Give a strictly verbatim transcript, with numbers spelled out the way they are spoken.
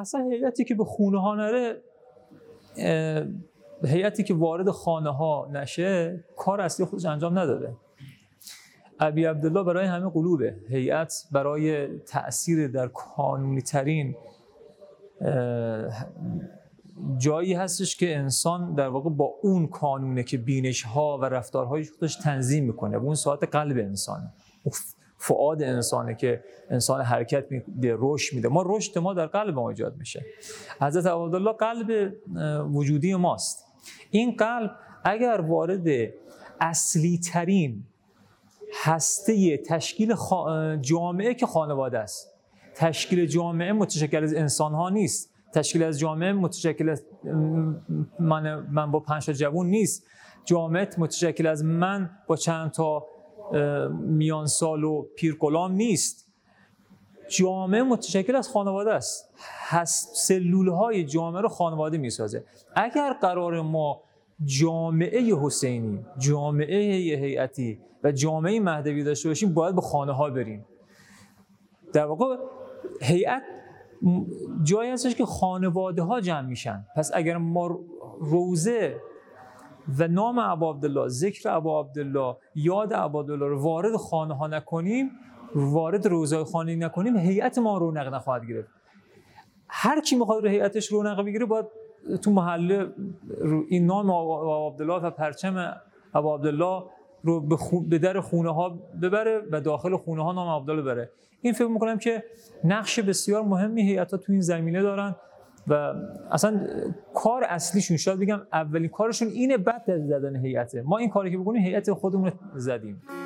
اصلا هیئتی که به خونه ها نره، هیئتی که وارد خانه ها نشه، کار اصلی خودش انجام نداده. ابی عبدالله برای همه قلوبه. هیئت برای تأثیر در کانونی ترین جایی هستش که انسان در واقع با اون کانونه که بینش ها و رفتارهای خودش تنظیم میکنه، اون ساعت قلب انسانه، فؤاد انسانه که انسان حرکت میده، رشد میده. ما رشد ما در قلب ما ایجاد میشه. حضرت عبدالله قلب وجودی ماست. این قلب اگر وارد اصلی ترین هسته تشکیل خا... جامعه که خانواده است، تشکیل جامعه متشکل از انسان ها نیست، تشکیل از جامعه متشکل از من من با پنج تا جوون نیست، جامعه متشکل از من با چند تا میان سال و پیر غلام نیست. جامعه متشکل از خانواده است. هست سلولهای جامعه رو خانواده میسازه. اگر قرار ما جامعه حسینی، جامعه هیئتی و جامعه مهدوی داشته باشیم، باید به خانه ها بریم. در واقع هیئت جایی هستش که خانواده ها جمع میشن. پس اگر ما روزه و نام ابا عبدالله، ذکر ابا عبدالله، یاد ابا عبدالله رو وارد خانه ها نکنیم، وارد روزهای خانه نکنیم، هیئت ما رونق نخواهد گرفت. هر کی میخواد رو هیئتش رونق بگیره باید تو محله این نام ابا عبدالله و پرچم ابا عبدالله رو به, خو... به در خونه ها ببره و داخل خونه ها نام عبدالله بره. این فکر میکنم که نقش بسیار مهمی هیئت‌ها تو این زمینه دارن و اصلا کار اصلیشون، شاید بگم اولین کارشون اینه، بعد زدن هیئته. ما این کاری که بکنیم هیئت خودمون رو زدیم.